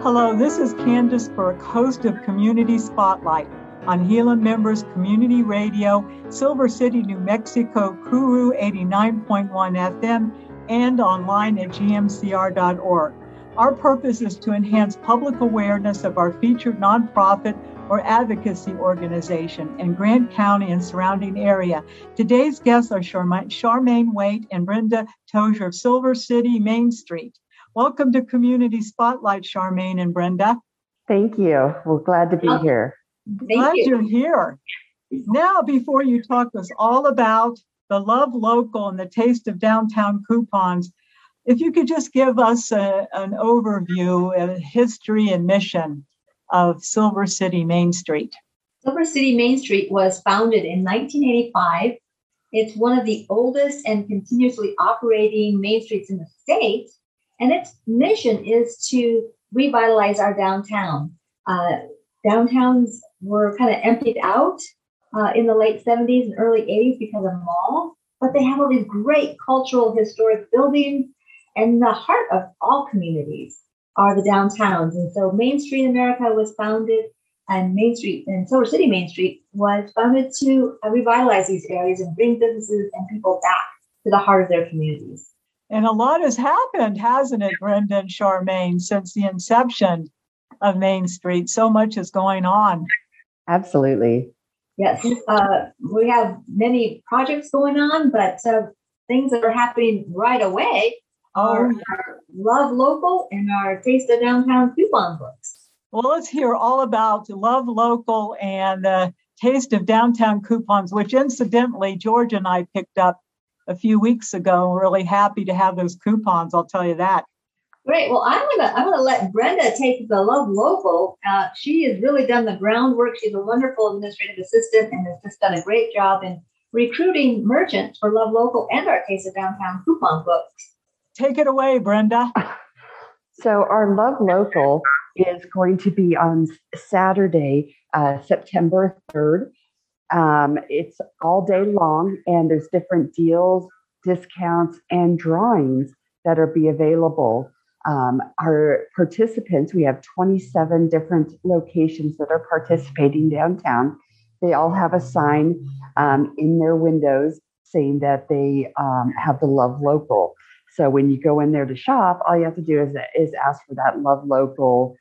Hello, this is Candace Burke, host of Community Spotlight on Gila Members Community Radio, Silver City, New Mexico, Kuru 89.1 FM, and online at gmcr.org. Our purpose is to enhance public awareness of our featured nonprofit or advocacy organization in Grant County and surrounding area. Today's guests are Charmaine Waite and Brenda Tozier of Silver City, Main Street. Welcome to Community Spotlight, Charmaine and Brenda. Thank you. We're glad to be here. Glad you're here. Now, before you talk to us all about the Love Local and the Taste of Downtown coupons, if you could just give us an overview of history and mission of Silver City Main Street. Silver City Main Street was founded in 1985. It's one of the oldest and continuously operating main streets in the state. And its mission is to revitalize our downtown. Downtowns were kind of emptied out in the late 70s and early 80s because of malls, but they have all these great cultural, historic buildings. And the heart of all communities are the downtowns. And so Main Street America was founded, and Main Street and Silver City Main Street was founded to revitalize these areas and bring businesses and people back to the heart of their communities. And a lot has happened, hasn't it, Brenda and Charmaine, since the inception of Main Street? So much is going on. Absolutely. Yes. We have many projects going on, but things that are happening right away are our Love Local and our Taste of Downtown coupon books. Well, let's hear all about Love Local and the Taste of Downtown coupons, which incidentally, George and I picked up a few weeks ago. We're really happy to have those coupons, I'll tell you that. Great. Well, I'm gonna let Brenda take the Love Local. She has really done the groundwork. She's a wonderful administrative assistant and has just done a great job in recruiting merchants for Love Local and our Taste of Downtown coupon books. Take it away, Brenda. So our Love Local is going to be on Saturday, September 3rd. It's all day long, and there's different deals, discounts, and drawings that are be available. Our participants, we have 27 different locations that are participating downtown. They all have a sign in their windows saying that they have the Love Local. So when you go in there to shop, all you have to do is ask for that Love Local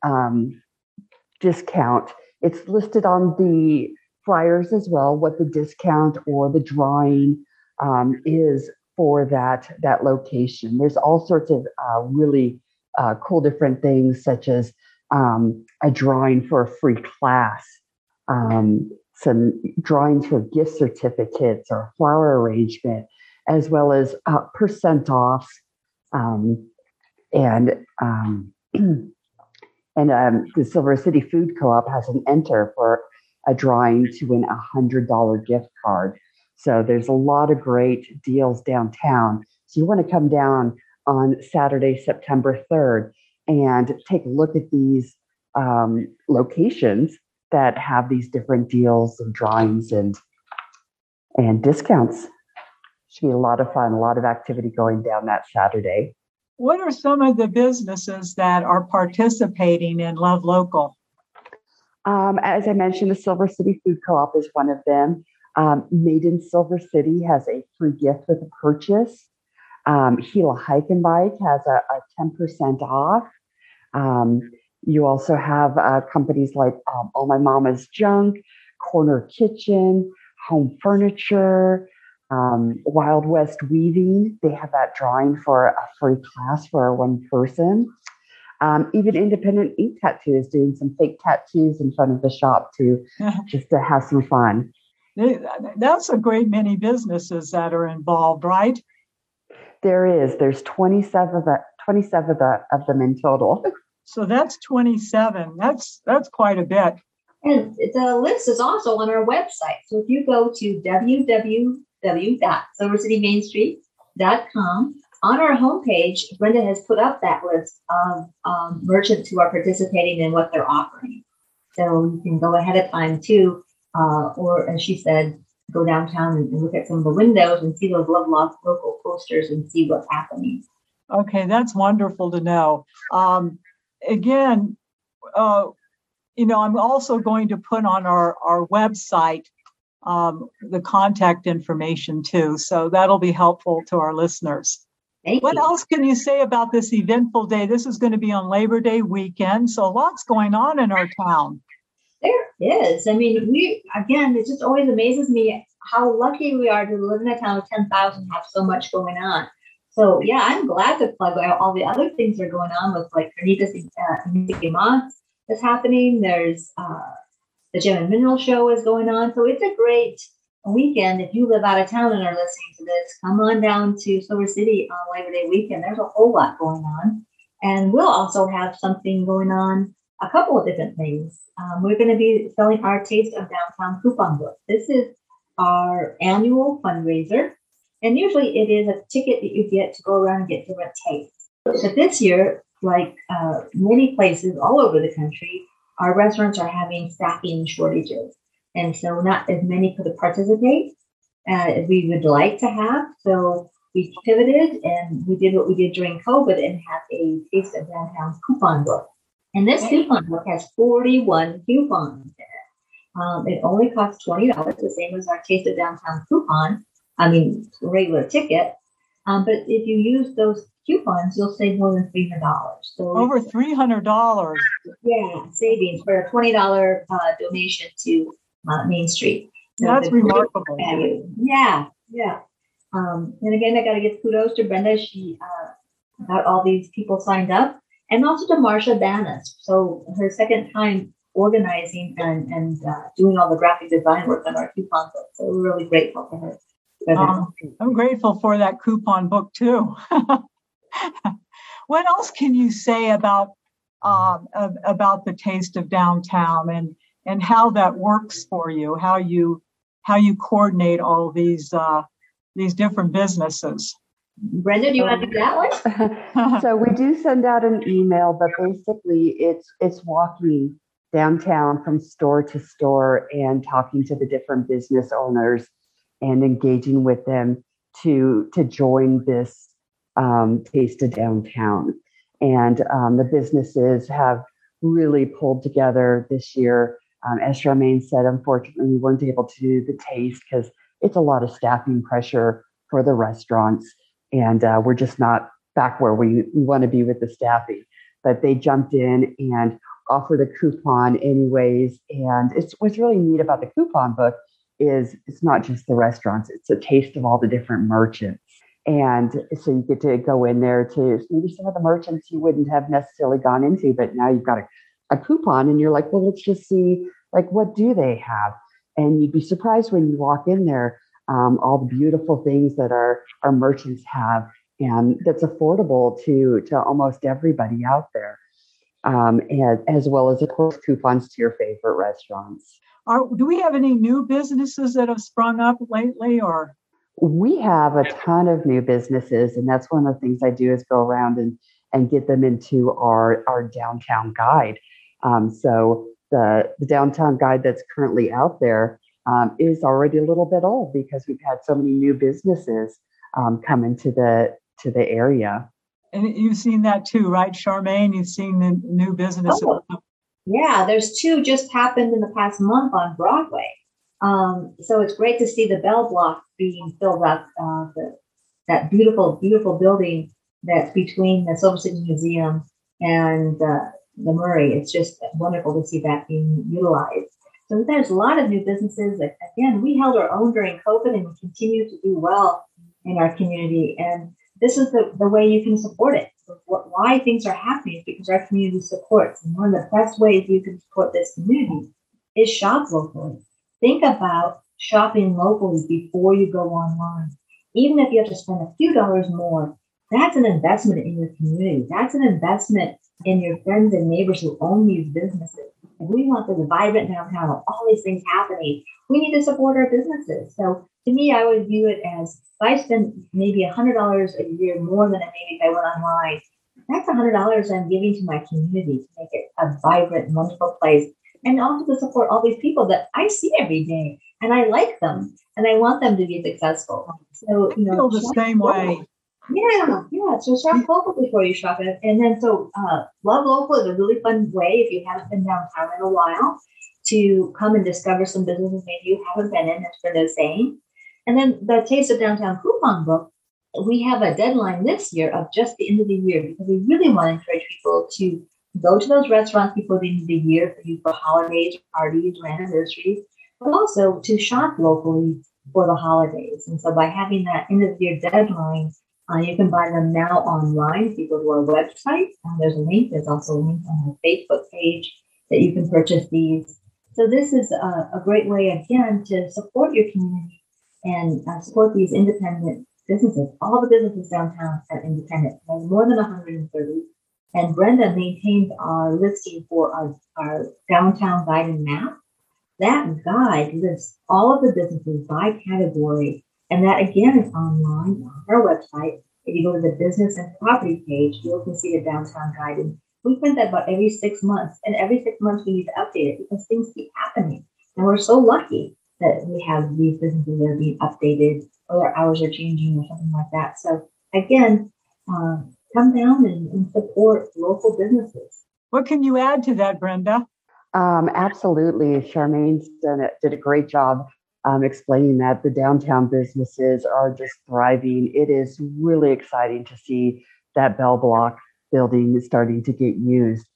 discount. It's listed on the flyers as well, what the discount or the drawing is for that location. There's all sorts of really cool different things, such as a drawing for a free class, some drawings for gift certificates or flower arrangement, as well as percent offs, and the Silver City Food Co-op has an enter for a drawing to win $100 gift card. So there's a lot of great deals downtown. So you want to come down on Saturday, September 3rd, and take a look at these locations that have these different deals and drawings and discounts. Should be a lot of fun, a lot of activity going down that Saturday. What are some of the businesses that are participating in Love Local? As I mentioned, the Silver City Food Co-op is one of them. Made in Silver City has a free gift with a purchase. Gila Hike and Bike has a 10% off. You also have companies like Oh My Mama's Junk, Corner Kitchen, Home Furniture, Wild West Weaving. They have that drawing for a free class for one person. Even Independent Ink Tattoos doing some fake tattoos in front of the shop just to have some fun. That's a great many businesses that are involved, right? There's 27 of them in total. So that's 27. That's quite a bit. And the list is also on our website. So if you go to www.silvercitymainstreet.com, on our homepage, Brenda has put up that list of merchants who are participating in what they're offering. So you can go ahead of time too, or as she said, go downtown and look at some of the windows and see those Love Local posters and see what's happening. Okay, that's wonderful to know. again, I'm also going to put on our website the contact information too. So that'll be helpful to our listeners. What else can you say about this eventful day? This is going to be on Labor Day weekend, so lots going on in our town. There is. I mean, it just always amazes me how lucky we are to live in a town of 10,000, have so much going on. So, yeah, I'm glad to plug all the other things that are going on with like Carnitas is happening. There's the Gem and Mineral Show is going on. So it's a great weekend. If you live out of town and are listening to this, come on down to Silver City on Labor Day weekend. There's a whole lot going on. And we'll also have something going on, a couple of different things. We're going to be selling our Taste of Downtown coupon book. This is our annual fundraiser. And usually it is a ticket that you get to go around and get different tastes. But this year, like many places all over the country, our restaurants are having staffing shortages. And so not as many could participate as we would like to have. So we pivoted and we did what we did during COVID and have a Taste of Downtown coupon book. And this coupon book has 41 coupons in it. It only costs $20, the same as our Taste of Downtown regular ticket. But if you use those coupons, you'll save more than $300. So over $300. Yeah, savings for a $20 donation to Main Street. So that's remarkable. Yeah. And again, I got to give kudos to Brenda. She got all these people signed up, and also to Marsha Banas. So her second time organizing and doing all the graphic design work on our coupon book. So we're really grateful for her. I'm grateful for that coupon book too. What else can you say about the Taste of Downtown and how that works for you? How you coordinate all these different businesses? Brenda, do you want to do that one? So we do send out an email, but basically it's walking downtown from store to store and talking to the different business owners and engaging with them to join this Taste of Downtown. And the businesses have really pulled together this year. As Charmaine said, unfortunately, we weren't able to do the taste because it's a lot of staffing pressure for the restaurants. And we're just not back where we want to be with the staffing. But they jumped in and offered a coupon anyways. And what's really neat about the coupon book is it's not just the restaurants, it's a taste of all the different merchants. And so you get to go in there to maybe some of the merchants you wouldn't have necessarily gone into, but now you've got a coupon and you're like, well, let's just see, like, what do they have? And you'd be surprised when you walk in there, all the beautiful things that our merchants have, and that's affordable to almost everybody out there. And as well as, of course, coupons to your favorite restaurants. Do we have any new businesses that have sprung up lately, or? We have a ton of new businesses, and that's one of the things I do is go around and get them into our downtown guide. So the downtown guide that's currently out there is already a little bit old because we've had so many new businesses come into the area. And you've seen that too, right, Charmaine? You've seen the new businesses. Oh, yeah, there's two just happened in the past month on Broadway. So it's great to see the Bell Block being filled up, that beautiful, beautiful building that's between the Silver City Museum and the Murray. It's just wonderful to see that being utilized. So there's a lot of new businesses. Again, we held our own during COVID and we continue to do well in our community. And this is the way you can support it. Why things are happening is because our community supports. And one of the best ways you can support this community is shop locally. Think about shopping locally before you go online. Even if you have to spend a few dollars more, that's an investment in your community. That's an investment in your friends and neighbors who own these businesses. And we want this vibrant downtown with all these things happening. We need to support our businesses. So to me, I would view it as if I spend maybe $100 a year more than maybe if I went online, that's $100 I'm giving to my community to make it a vibrant, wonderful place. And also to support all these people that I see every day, and I like them, and I want them to be successful. So, I feel the same way. Yeah. So shop local before you shop it. And then Love Local is a really fun way if you haven't been downtown in a while to come and discover some businesses maybe you haven't been in, as Brenda's saying. And then the Taste of Downtown coupon book, we have a deadline this year of just the end of the year because we really want to encourage people to go to those restaurants before the end of the year for holidays, parties, or anniversaries, but also to shop locally for the holidays. And so by having that end of the year deadline, you can buy them now online. If you go to our website, there's a link. There's also a link on our Facebook page that you can purchase these. So this is a great way, again, to support your community and support these independent businesses. All the businesses downtown are independent. There's more than 130. And Brenda maintains our listing for our downtown guide and map. That guide lists all of the businesses by category. And that, again, is online on our website. If you go to the business and property page, you can see the downtown guide. And we print that about every 6 months. And every 6 months, we need to update it because things keep happening. And we're so lucky that we have these businesses that are being updated or their hours are changing or something like that. So, again, come down and support local businesses. What can you add to that, Brenda? Absolutely. Charmaine's did a great job explaining that the downtown businesses are just thriving. It is really exciting to see that Bell Block building is starting to get used.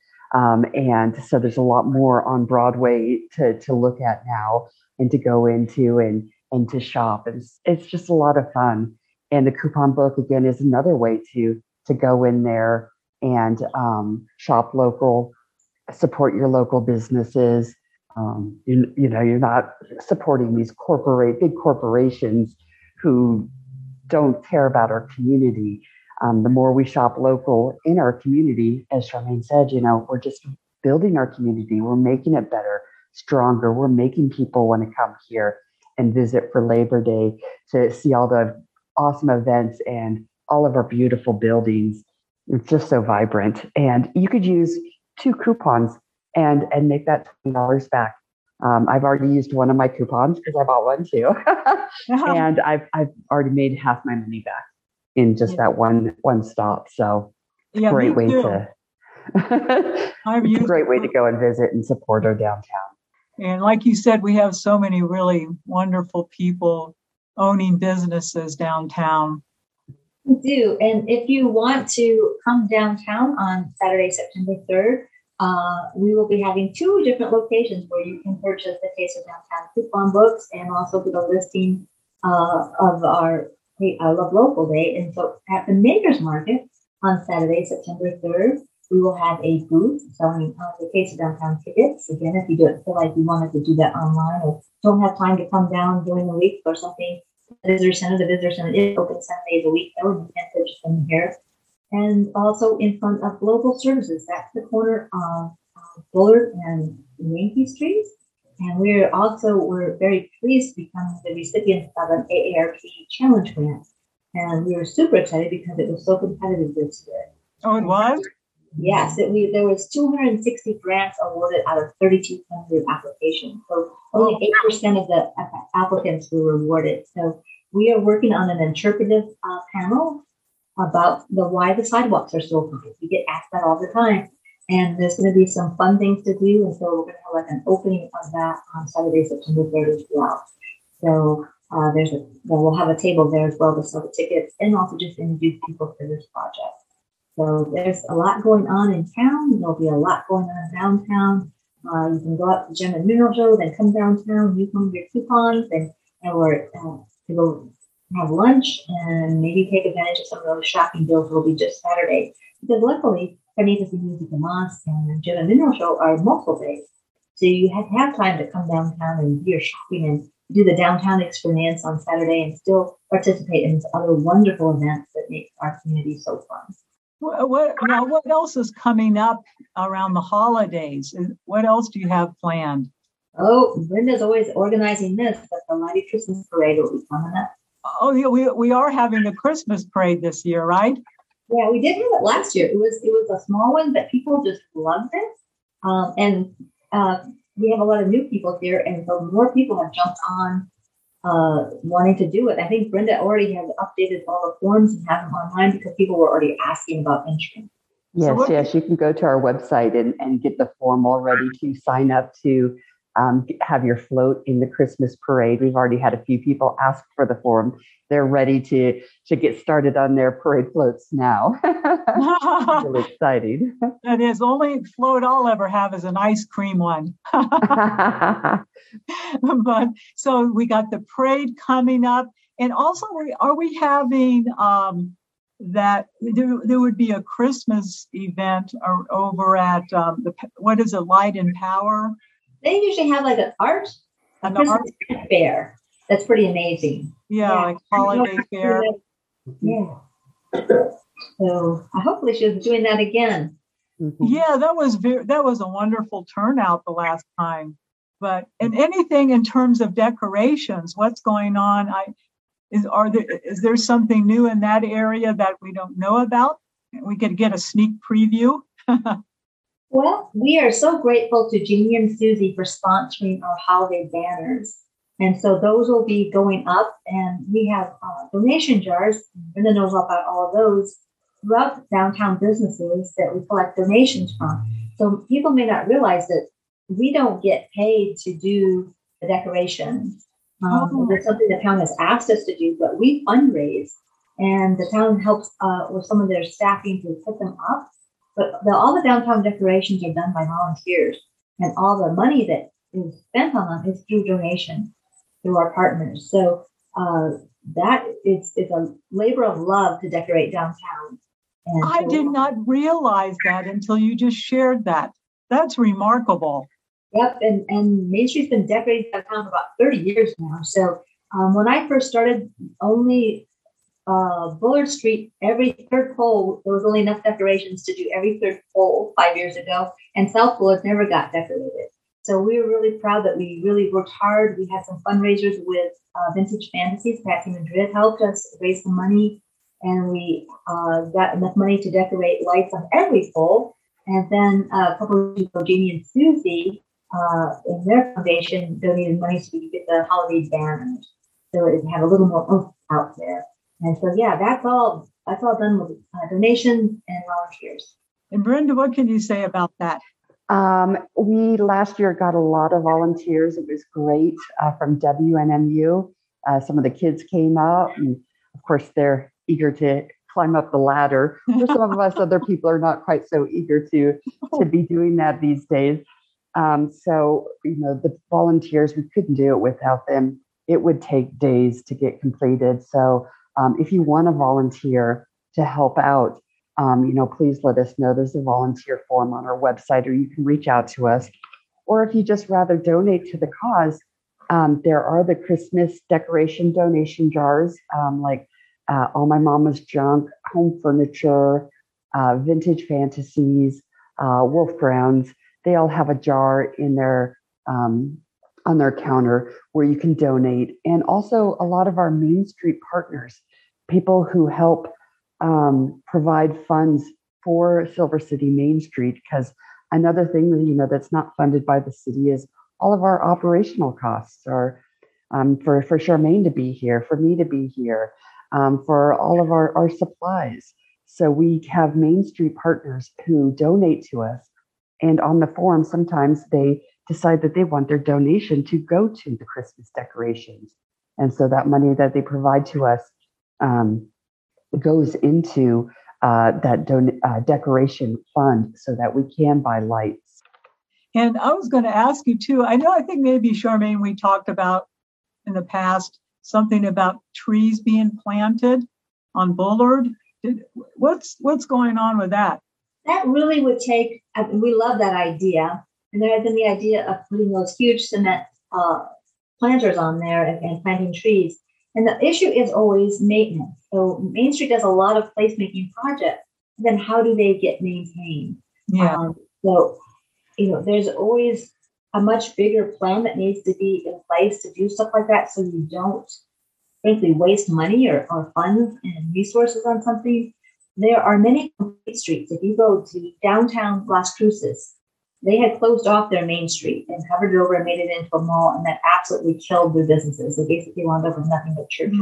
And so there's a lot more on Broadway to look at now and to go into and to shop. It's just a lot of fun. And the coupon book, again, is another way to go in there and shop local, support your local businesses. You're not supporting these big corporations who don't care about our community. The more we shop local in our community, as Charmaine said, we're just building our community. We're making it better, stronger. We're making people want to come here and visit for Labor Day to see all the awesome events and all of our beautiful buildings. It's just so vibrant. And you could use 2 coupons and make that $20 back. I've already used one of my coupons because I bought one too. And I've already made half my money back in just that one stop. So it's a great way to it's a great way to go and visit and support our downtown. And like you said, we have so many really wonderful people owning businesses downtown. We do. And if you want to come downtown on Saturday, September 3rd, we will be having 2 different locations where you can purchase the Taste of Downtown coupon books and also get a listing of our Love Local Day. And so at the Makers Market on Saturday, September 3rd, we will have a booth selling the Taste of Downtown tickets. Again, if you don't feel like you wanted to do that online or don't have time to come down during the week or something, the Visitor Center is open 7 days a week. You can purchase them here. And also in front of Global Services. That's the corner of Bullard and Yankee Street. And we're very pleased to become the recipients of an AARP Challenge Grant. And we were super excited because it was so competitive this year. Oh, it was? Yes, there was 260 grants awarded out of 3,200 applications. So only 8% of the applicants were rewarded. So we are working on an interpretive panel about why the sidewalks are so high. We get asked that all the time. And there's going to be some fun things to do. And so we're going to have like an opening of that on Saturday, September 3rd as well. So we'll have a table there as well to sell the tickets and also just introduce people to this project. So there's a lot going on in town. There'll be a lot going on downtown. You can go out to Gem and Mineral Show, then come downtown, use one of your coupons, and we're to go have lunch and maybe take advantage of some of those shopping deals. Will be just Saturday because luckily Carnitas and Music and Moss and Gem and Mineral Show are multiple days, so you have time to come downtown and do your shopping and do the downtown experience on Saturday and still participate in these other wonderful events that make our community so fun. What else is coming up around the holidays? What else do you have planned? Oh, Brenda's always organizing this, but the Lighted Christmas Parade will be coming up. Oh, yeah, we are having a Christmas parade this year, right? Yeah, we did have it last year. It was a small one, but people just loved it. And we have a lot of new people here, and so more people have jumped on wanting to do it. I think Brenda already has updated all the forms and have them online because people were already asking about insurance. Yes. You can go to our website and get the form all ready to sign up to have your float in the Christmas parade. We've already had a few people ask for the form. They're ready to get started on their parade floats now. Really exciting. That is, only float I'll ever have is an ice cream one. But so we got the parade coming up, and also are we having that there would be a Christmas event over at what is it, Light and Power? They usually have like a Christmas fair. That's pretty amazing. Yeah, like holiday fair. Yeah. So hopefully she'll be doing that again. Mm-hmm. Yeah, that was a wonderful turnout the last time. But and anything in terms of decorations, what's going on? Is there something new in that area that we don't know about? We could get a sneak preview. Well, we are so grateful to Jeannie and Susie for sponsoring our holiday banners. And so those will be going up, and we have donation jars. Brenda knows about all of those throughout downtown businesses that we collect donations from. So people may not realize that we don't get paid to do the decorations. It's something the town has asked us to do, but we fundraise, and the town helps with some of their staffing to put them up. But all the downtown decorations are done by volunteers, and all the money that is spent on them is through donation through our partners. So that is a labor of love to decorate downtown. And I did not realize that until you just shared that. That's remarkable. Yep, and Main Street's been decorated downtown for about 30 years now. So when I first started, only Bullard Street, every third pole, there was only enough decorations to do every third pole 5 years ago, and South Bullard never got decorated. So we were really proud that we really worked hard. We had some fundraisers with Vintage Fantasies. Patsy Madrid helped us raise some money, and we got enough money to decorate lights on every pole. And then a couple of people, Jeannie and Susie, in their foundation, donated money so we could get the holiday banners, so it had a little more oomph out there. And so, yeah, that's all done with donations and volunteers. And Brenda, what can you say about that? We last year got a lot of volunteers. It was great from WNMU. Some of the kids came out, and of course, they're eager to climb up the ladder. For some of us, other people are not quite so eager to be doing that these days. So, the volunteers, we couldn't do it without them. It would take days to get completed. So if you want to volunteer to help out, please let us know. There's a volunteer form on our website, or you can reach out to us. Or if you just rather donate to the cause, there are the Christmas decoration donation jars, like All My Mama's Junk, Home Furniture, Vintage Fantasies, Wolf Browns. They all have a jar in their on their counter where you can donate. And also a lot of our Main Street partners, people who help provide funds for Silver City Main Street, because another thing that, that's not funded by the city is all of our operational costs are for Charmaine to be here, for me to be here, for all of our supplies. So we have Main Street partners who donate to us. And on the form, sometimes they decide that they want their donation to go to the Christmas decorations. And so that money that they provide to us goes into that decoration fund so that we can buy lights. And I was going to ask you too, I think maybe, Charmaine, we talked about in the past something about trees being planted on Bullard. What's going on with that? That really would take, we love that idea. And there had been the idea of putting those huge cement planters on there and planting trees. And the issue is always maintenance. So Main Street does a lot of placemaking projects. Then how do they get maintained? Yeah. There's always a much bigger plan that needs to be in place to do stuff like that, so you don't, frankly, waste money or funds and resources on something. There are many complete streets. If you go to downtown Las Cruces, they had closed off their main street and covered it over and made it into a mall, and that absolutely killed their businesses. They basically wound up with nothing but churches.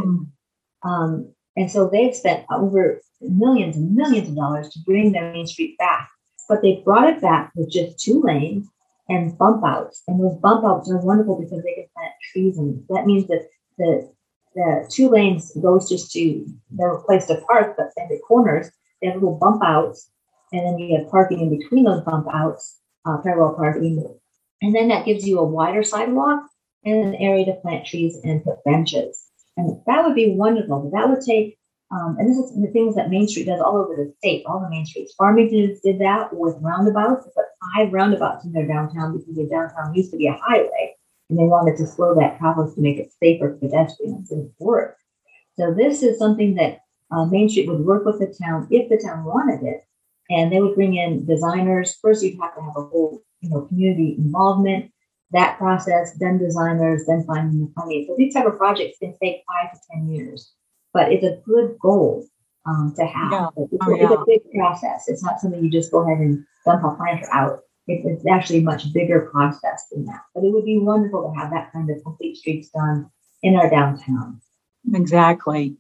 And so they've spent over millions and millions of dollars to bring their main street back. But they brought it back with just 2 lanes and bump outs. And those bump outs are wonderful because they can plant trees. And that means that the 2 lanes goes just to, they're a place to park, but at the corners, they have little bump outs. And then you have parking in between those bump outs, parallel parking. And then that gives you a wider sidewalk and an area to plant trees and put benches. And that would be wonderful. But that would take, and this is the things that Main Street does all over the state, all the main streets. Farmington did that with roundabouts. They put 5 roundabouts in their downtown because their downtown used to be a highway. And they wanted to slow that traffic to make it safer for pedestrians, and it worked. So this is something that Main Street would work with the town if the town wanted it. And they would bring in designers. First, you'd have to have a whole, community involvement, that process, then designers, then finding the funding. So these type of projects can take 5 to 10 years, but it's a good goal to have. Yeah. It's a big process. It's not something you just go ahead and dump a planter out. It's actually a much bigger process than that. But it would be wonderful to have that kind of complete streets done in our downtown. Exactly.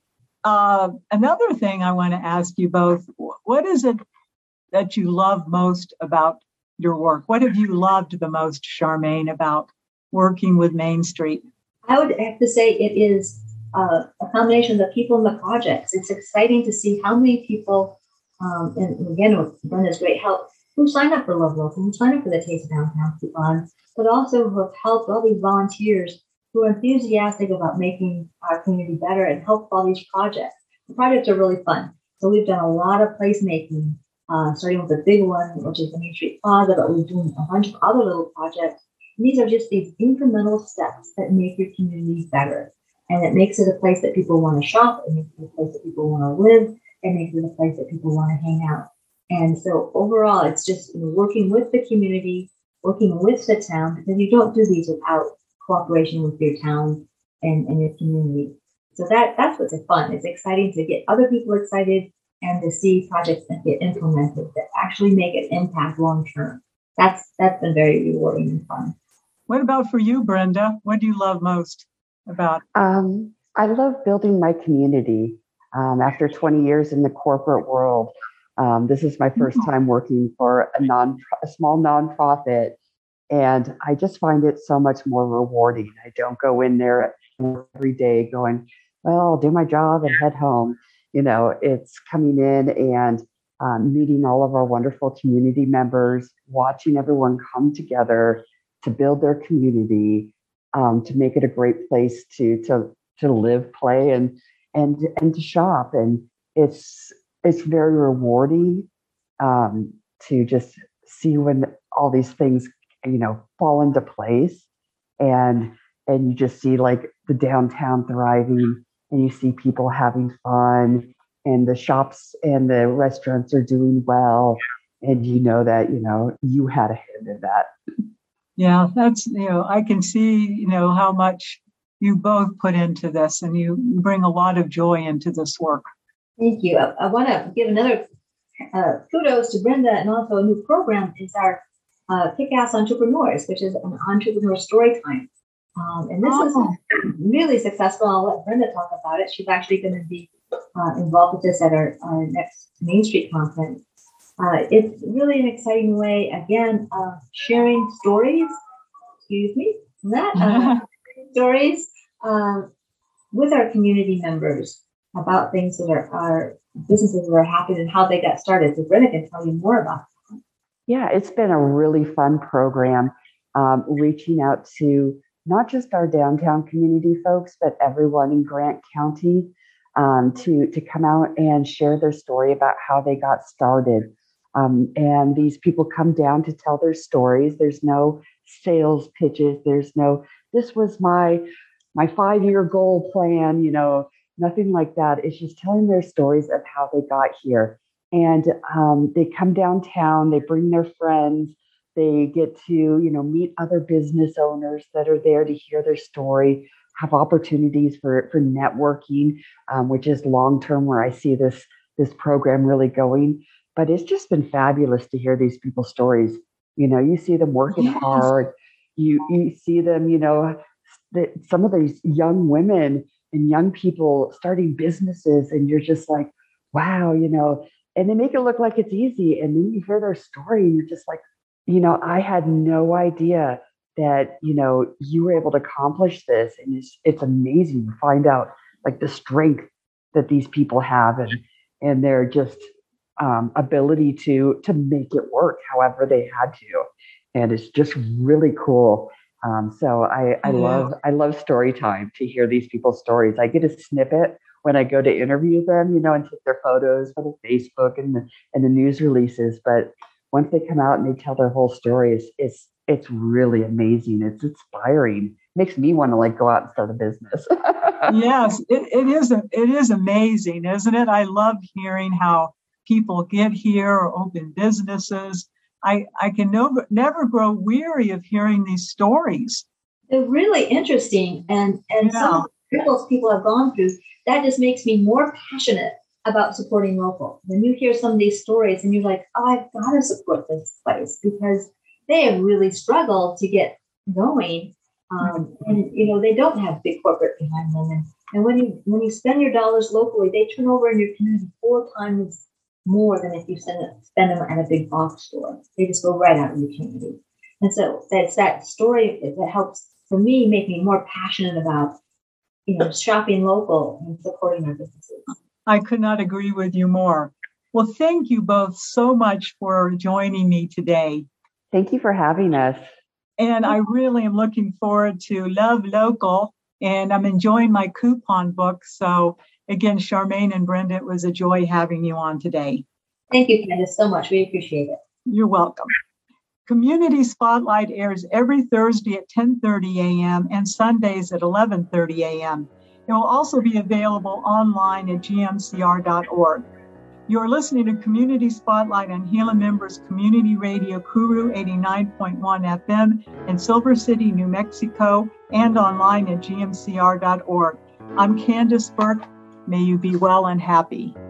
Another thing I want to ask you both, what is it that you love most about your work? What have you loved the most, Charmaine, about working with Main Street? I would have to say it is a combination of the people and the projects. It's exciting to see how many people, and again, with Brenda's great help, who sign up for Love Local, who sign up for the Taste of Downtown coupon, but also who have helped all these volunteers who are enthusiastic about making our community better and help all these projects. The projects are really fun. So we've done a lot of placemaking, starting with the big one, which is the Main Street Plaza, but we're doing a bunch of other little projects. And these are just these incremental steps that make your community better. And it makes it a place that people want to shop. It makes it a place that people want to live. It makes it a place that people want to hang out. And so overall, it's just working with the community, working with the town, because you don't do these without cooperation with your town and your community. So that's what's fun. It's exciting to get other people excited and to see projects that get implemented that actually make an impact long term. That's been very rewarding and fun. What about for you, Brenda? What do you love most about? I love building my community. After 20 years in the corporate world, this is my first time working for a small nonprofit, and I just find it so much more rewarding. I don't go in there every day going, well, I'll do my job and head home. It's coming in and meeting all of our wonderful community members, watching everyone come together to build their community, to make it a great place to live, play, and to shop. And it's very rewarding to just see when all these things fall into place, and you just see like the downtown thriving, and you see people having fun, and the shops and the restaurants are doing well, and that you had a hand in that. Yeah, that's I can see how much you both put into this, and you bring a lot of joy into this work. Thank you. I want to give another kudos to Brenda, and also a new program is our Kick-Ass Entrepreneurs, which is an entrepreneur story time. And this is really successful. I'll let Brenda talk about it. She's actually going to be involved with this at our next Main Street conference. It's really an exciting way, again, of sharing stories, stories with our community members about things that are businesses that are happening and how they got started. So Brenda can tell you more about that. Yeah, it's been a really fun program, reaching out to not just our downtown community folks, but everyone in Grant County, to come out and share their story about how they got started. And these people come down to tell their stories. There's no sales pitches. There's no, this was my 5-year goal plan, nothing like that. It's just telling their stories of how they got here. And they come downtown, they bring their friends, they get to, meet other business owners that are there to hear their story, have opportunities for networking, which is long-term where I see this program really going. But it's just been fabulous to hear these people's stories. You see them working Yes. hard. You see them, some of these young women and young people starting businesses, and you're just like, wow, and they make it look like it's easy. And then you hear their story and you're just like, I had no idea that, you were able to accomplish this. And it's amazing to find out like the strength that these people have and their just ability to make it work however they had to. And it's just really cool. So I love story time to hear these people's stories. I get a snippet when I go to interview them, and take their photos for the Facebook and the news releases. But once they come out and they tell their whole story, it's really amazing. It's inspiring. It makes me want to like go out and start a business. Yes, it is amazing, isn't it? I love hearing how people get here or open businesses. I can never grow weary of hearing these stories. They're really interesting, and some of the struggles people have gone through, that just makes me more passionate about supporting local. When you hear some of these stories and you're like, oh, I've got to support this place because they have really struggled to get going. And they don't have big corporate behind them. And when you spend your dollars locally, they turn over in your community 4 times more than if you spend them at a big box store. They just go right out in your community. And so that's that story that helps for me make me more passionate about, shopping local and supporting our businesses. I could not agree with you more. Well, thank you both so much for joining me today. Thank you for having us. And I really am looking forward to Love Local, and I'm enjoying my coupon book. So again, Charmaine and Brenda, it was a joy having you on today. Thank you, Candace, so much. We appreciate it. You're welcome. Community Spotlight airs every Thursday at 10:30 a.m. and Sundays at 11:30 a.m. It will also be available online at gmcr.org. You're listening to Community Spotlight on Gila Members Community Radio Kuru 89.1 FM in Silver City, New Mexico, and online at gmcr.org. I'm Candace Burke. May you be well and happy.